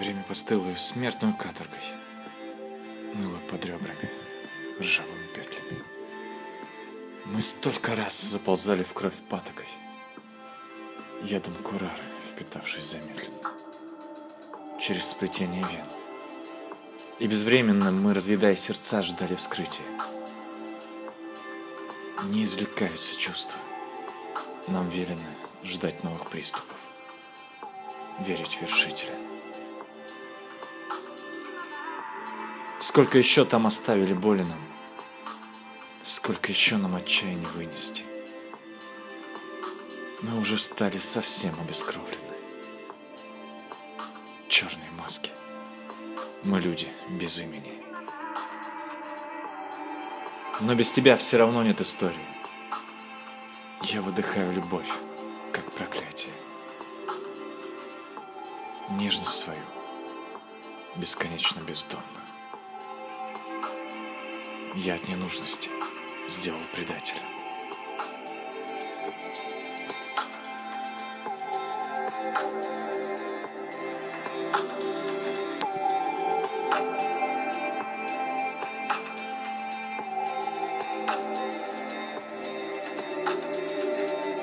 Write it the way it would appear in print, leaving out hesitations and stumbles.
время постылую смертную каторгой, ныло под ребрами, ржавыми петлями. Мы столько раз заползали в кровь патокой, ядом курары, впитавшись замедленно, через сплетение вен. И безвременно мы, разъедая сердца, ждали вскрытия. Не извлекаются чувства. Нам велено ждать новых приступов, верить в вершителя. Сколько еще там оставили боли нам, сколько еще нам отчаяния вынести. Мы уже стали совсем обескровлены. Черные маски. Мы люди без имени. Но без тебя все равно нет истории. Я выдыхаю любовь, как проклятие. Нежность свою, бесконечно бездонную. Я от ненужности сделал предателя.